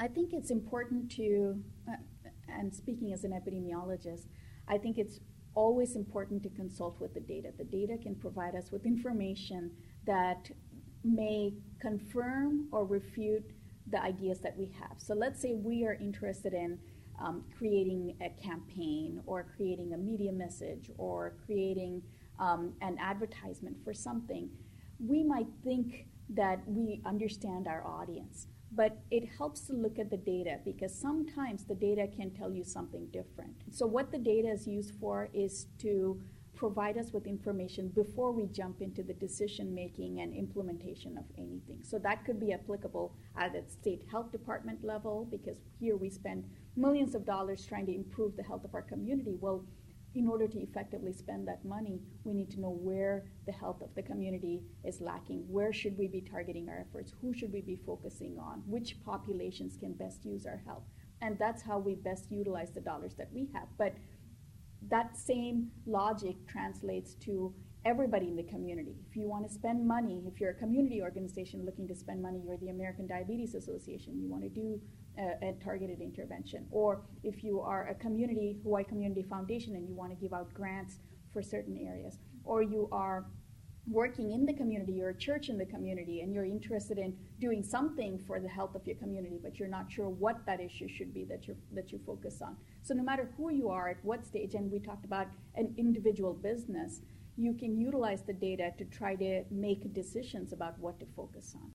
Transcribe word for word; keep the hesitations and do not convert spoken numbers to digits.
I think it's important to, uh, and speaking as an epidemiologist, I think it's always important to consult with the data. The data can provide us with information that may confirm or refute the ideas that we have. So let's say we are interested in um, creating a campaign or creating a media message or creating um, an advertisement for something. We might think that we understand our audience, but it helps to look at the data because sometimes the data can tell you something different. So what the data is used for is to provide us with information before we jump into the decision making and implementation of anything. So that could be applicable at the state health department level, because here we spend millions of dollars trying to improve the health of our community. Well, in order to effectively spend that money, we need to know where the health of the community is lacking. Where should we be targeting our efforts? Who should we be focusing on? Which populations can best use our help? And that's how we best utilize the dollars that we have. But that same logic translates to everybody in the community. If you want to spend money, if you're a community organization looking to spend money, you're the American Diabetes Association, you want to do a, a targeted intervention. Or if you are a community, Hawaii Community Foundation, and you want to give out grants for certain areas. Or you are working in the community, you're a church in the community, and you're interested in doing something for the health of your community, but you're not sure what that issue should be that you that you focus on. So no matter who you are, at what stage, and we talked about an individual business, you can utilize the data to try to make decisions about what to focus on.